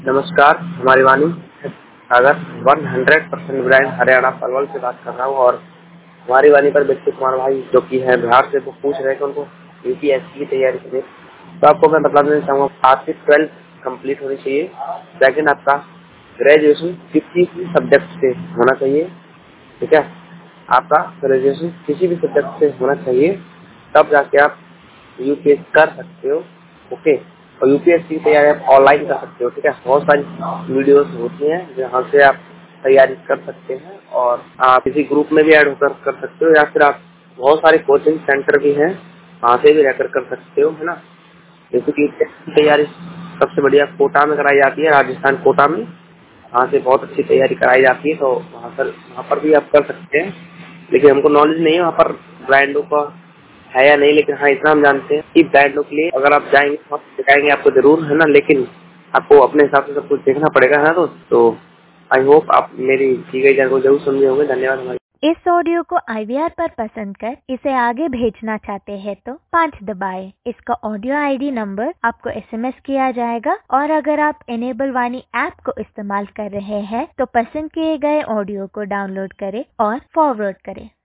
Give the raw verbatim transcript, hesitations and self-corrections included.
नमस्कार, हमारी Vani Sagar one hundred percent brand Haryana Palwal से बात कर रहा हूँ। और हमारी वाणी पर व्यक्ति कुमार भाई जो कि है बिहार से, वो पूछ रहे हैं कि उनको यूपीएससी की तैयारी करनी। तो आपको मैं बता देना चाहूँगा, आपकी ट्वेल्थ कंप्लीट होनी चाहिए। सेकंड, आपका ग्रेजुएशन किसी भी सब्जेक्ट से होना चाहिए, ठीक है। आपका ग्रेजुएशन किसी भी सब्जेक्ट से होना चाहिए, तब जाके आप यूपीएससी कर सकते हो, ओके। और यूपीएससी की तैयारी आप ऑनलाइन कर सकते हो, ठीक है। बहुत सारी वीडियोस होती हैं जहाँ से आप तैयारी कर सकते हैं, और आप किसी ग्रुप में भी ऐड होकर कर सकते हो, या फिर आप बहुत सारे कोचिंग सेंटर भी हैं, वहाँ से भी रहकर कर सकते हो, है ना। जैसे कि यूपीएससी की तैयारी सबसे बढ़िया कोटा में कराई जाती है, राजस्थान कोटा में। वहाँ से बहुत अच्छी तैयारी कराई जाती है, तो वहाँ पर वहाँ पर भी आप कर सकते हैं। लेकिन हमको नॉलेज नहीं है वहाँ पर ब्रांडों का है या नहीं, लेकिन हाँ इतना हम जानते हैं कि ब्रांडों के लिए अगर आप जाएंगे तो हम सिखाएंगे आपको जरूर, है ना। लेकिन आपको अपने हिसाब से सब कुछ देखना पड़ेगा, है ना। दोस्त, तो आई होप आप मेरी दी गई जानकारी जरूर समझे होंगे। धन्यवाद। हमारी इस ऑडियो को आई वी आर पर पसंद कर इसे आगे भेजना चाहते हैं तो पाँच दबाएं। इसका ऑडियो आई डी नंबर आपको एस एम एस किया जाएगा, और अगर आप इनेबल वाणी ऐप को इस्तेमाल कर रहे हैं तो पसंद किए गए ऑडियो को डाउनलोड करें और फॉरवर्ड करें।